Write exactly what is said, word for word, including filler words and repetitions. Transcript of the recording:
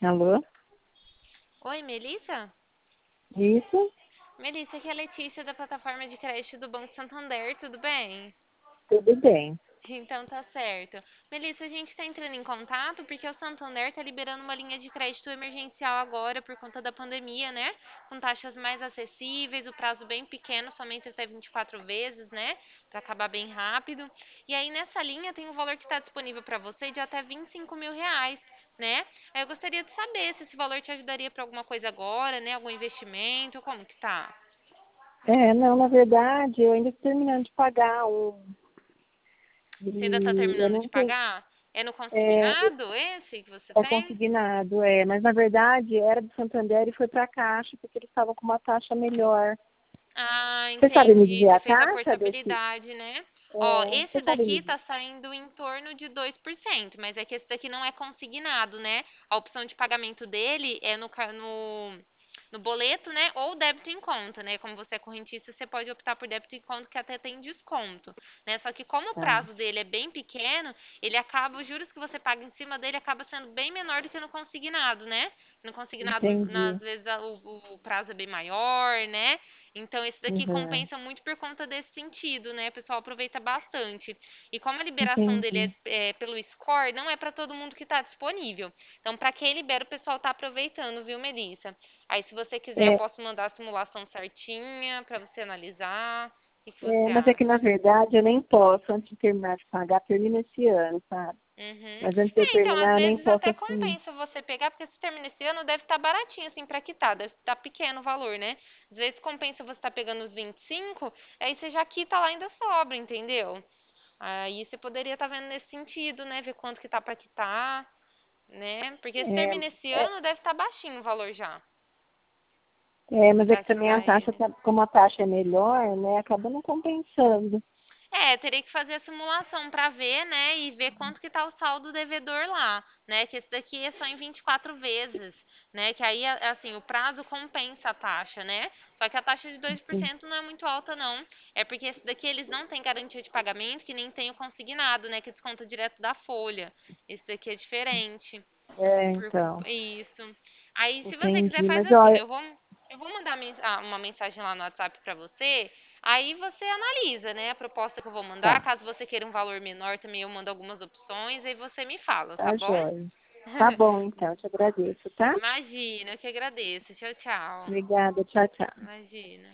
Alô? Oi, Melissa? Isso? Melissa, aqui é a Letícia da plataforma de crédito do Banco Santander, tudo bem? Tudo bem. Então tá certo. Melissa, a gente está entrando em contato porque o Santander está liberando uma linha de crédito emergencial agora por conta da pandemia, né? Com taxas mais acessíveis, o prazo bem pequeno, somente até vinte e quatro vezes, né? Para acabar bem rápido. E aí nessa linha tem um valor que está disponível para você de até vinte e cinco mil reais, né? Aí eu gostaria de saber se esse valor te ajudaria para alguma coisa agora, né? Algum investimento, como que tá? É, não, na verdade, eu ainda estou terminando de pagar um. Você ainda está E eu terminando de não tenho. pagar? É no É, consignado esse que você é tem? consignado, é, mas na verdade era do Santander e foi para a Caixa, porque eles estavam com uma taxa melhor. Ah, Você sabe me entendi. dizer Você a fez a taxa desse? portabilidade, né? Ó, É, esse você sabe me daqui dizer? tá saindo em torno de dois por cento, mas é que esse daqui não é consignado, né? A opção de pagamento dele é no, ca- no, no boleto, né? Ou débito em conta, né? Como você é correntista, você pode optar por débito em conta, que até tem desconto, né? Só que como o Tá, prazo dele é bem pequeno, ele acaba, os juros que você paga em cima dele acaba sendo bem menor do que no consignado, né? No consignado, entendi. às vezes, a- o, o prazo é bem maior, né? Então, esse daqui Uhum, compensa muito por conta desse sentido, né? O pessoal aproveita bastante. E como a liberação dele entendi. é, é pelo score, não é para todo mundo que está disponível. Então, para quem libera, o pessoal está aproveitando, viu, Melissa? Aí, se você quiser, eu É, posso mandar a simulação certinha para você analisar. O que que é, você mas é que acha? na verdade eu nem posso, antes de terminar de pagar, termina esse ano, sabe? Uhum. Mas antes de eu É, então, às terminar, eu nem vezes posso até assumir. compensa você pegar, porque se termina esse ano, deve estar baratinho, assim, pra quitar. Deve estar pequeno o valor, né? Às vezes compensa você estar pegando os vinte e cinco, aí você já quita lá e ainda sobra, entendeu? Aí você poderia estar vendo nesse sentido, né? Ver quanto que tá pra quitar, né? Porque se É, termina esse é, ano, deve estar baixinho o valor já, É, mas é pra que também a quitar taxa, ele. tá- como a taxa é melhor, né, acaba não compensando. É, teria que fazer a simulação para ver, né, e ver quanto que tá o saldo devedor lá, né, que esse daqui é só em vinte e quatro vezes, né, que aí, a- assim, o prazo compensa a taxa, né, só que a taxa de dois por Sim. cento não é muito alta, não, é porque esse daqui eles não têm garantia de pagamento, que nem tem o consignado, né, que desconta direto da folha, esse daqui é diferente, É, por então, isso. Aí, se você quiser, entendi. faz Mas assim, olha, eu vou, eu vou mandar mens- ah, uma mensagem lá no WhatsApp para você. Aí você analisa, né, a proposta que eu vou mandar. tá, Caso você queira um valor menor, também eu mando algumas opções. Aí você me fala, tá tá bom? jóia. Tá bom, então, te agradeço, tá? Imagina, eu que agradeço. Tchau, tchau. Obrigada, tchau, tchau. Imagina.